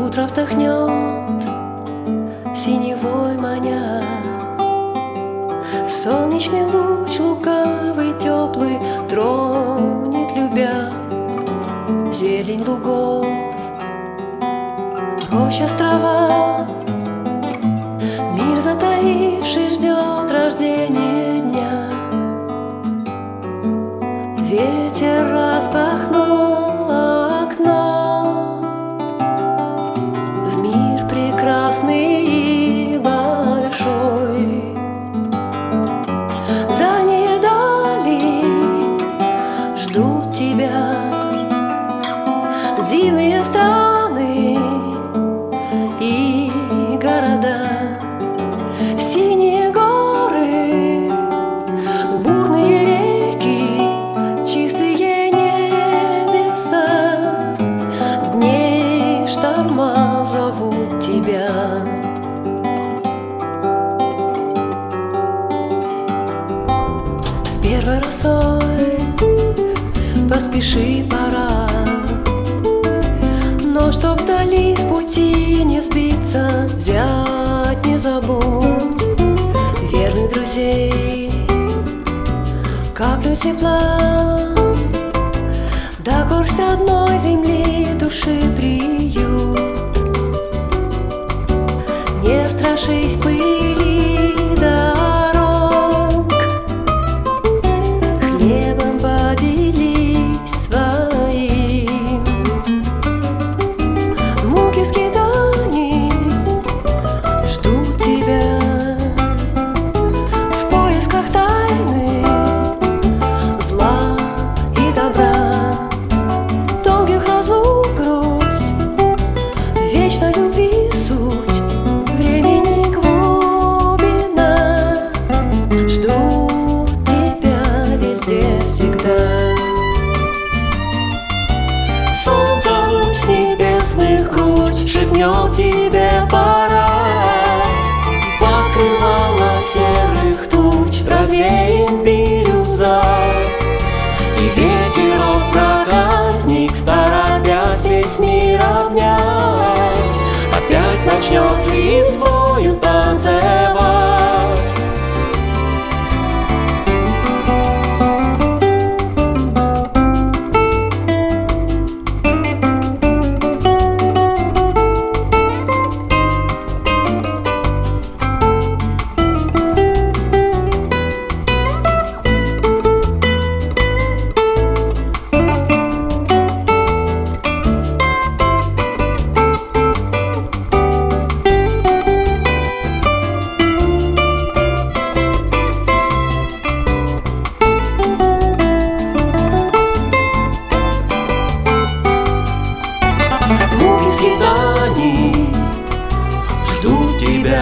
Утро вдохнет синевой маня, солнечный луч лукавый, теплый, тронет, любя зелень лугов, роща, острова. Мир, затаивший, ждет рождения дня. Ветер распахнул окно в мир прекрасный и большой. Дальние дали ждут тебя, дивные страны и города, синие горы, бурные реки, чистые небеса. Дней шторма зовут тебя. С первой росой поспеши, пора, но чтоб вдали с пути не сбиться, взять не забудь верных друзей, каплю тепла, да горсть родной земли, души приют. Не страшись пыли дорог, хлебом поделись своим. Муки, скитаний ждут тебя в поисках тайны, зла и добра, долгих разлук грусть, вечной любви суть, времени глубина. Ждут тебя везде, всегда. Солнце луч с небесных грудь шепнет тебе пора, покрывало серых туч развеет бирюза, и ветерок проказник, торопясь весь мир обнять, опять начнет с листвою танцевать. Муки, скитаний ждут тебя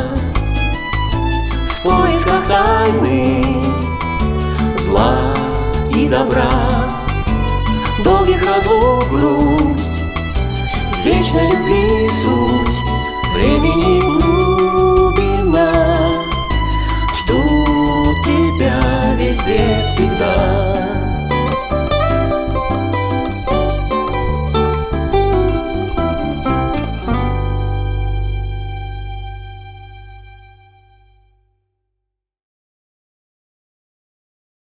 в поисках тайны, зла и добра, долгих разлук грусть, вечной любви суть, времени